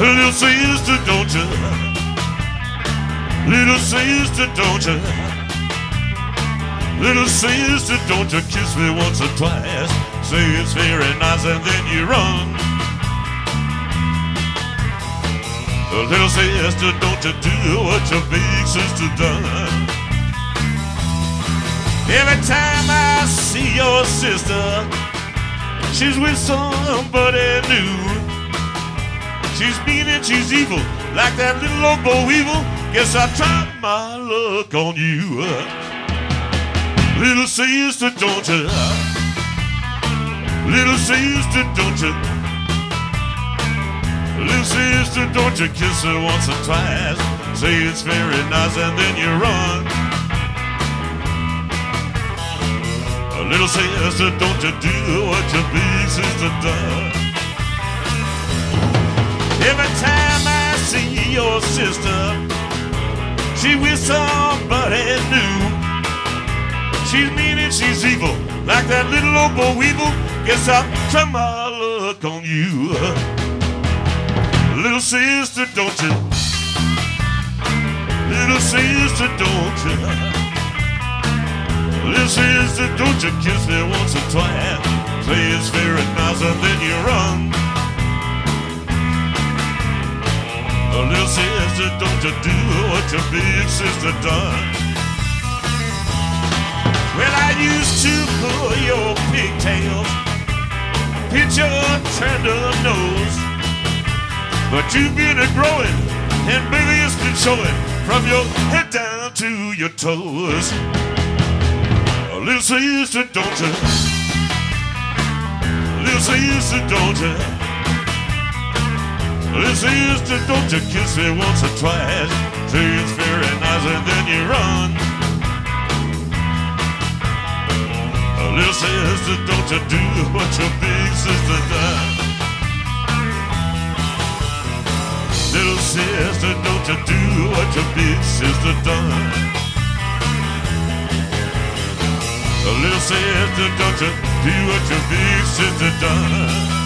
Little sister, don't you? Little sister, don't you? Little sister, don't you kiss me once or twice? Say it's very nice and then you run. Little sister, don't you do what your big sister done? Every time I see your sister, she's with somebody new. She's mean and she's evil, like that little old boll weevil. Guess I tried my luck on you. Little sister, don't you? Little sister, don't you? Little sister, don't you kiss her once or twice? Say it's very nice and then you run. Little sister, don't you do what your big sister does? Every time I see your sister, she with somebody new. She's mean and she's evil, like that little old boll weevil. Guess I'll try my luck on you. Little sister, don't you? Little sister, don't you? Little sister, don't you kiss me once or twice? Say it's very nice and then you run. Little sister, don't you do what your big sister done? Well, I used to pull your pigtails, pinch your tender nose, but you've been a-growing, and baby it's been showing from your head down to your toes. Little sister, don't you? Little sister, don't you? Little sister, don't you kiss me once or twice? Say it's very nice and then you run. Little sister, don't you do what your big sister done? Little sister, don't you do what your big sister done? Little sister, don't you do what your big sister done?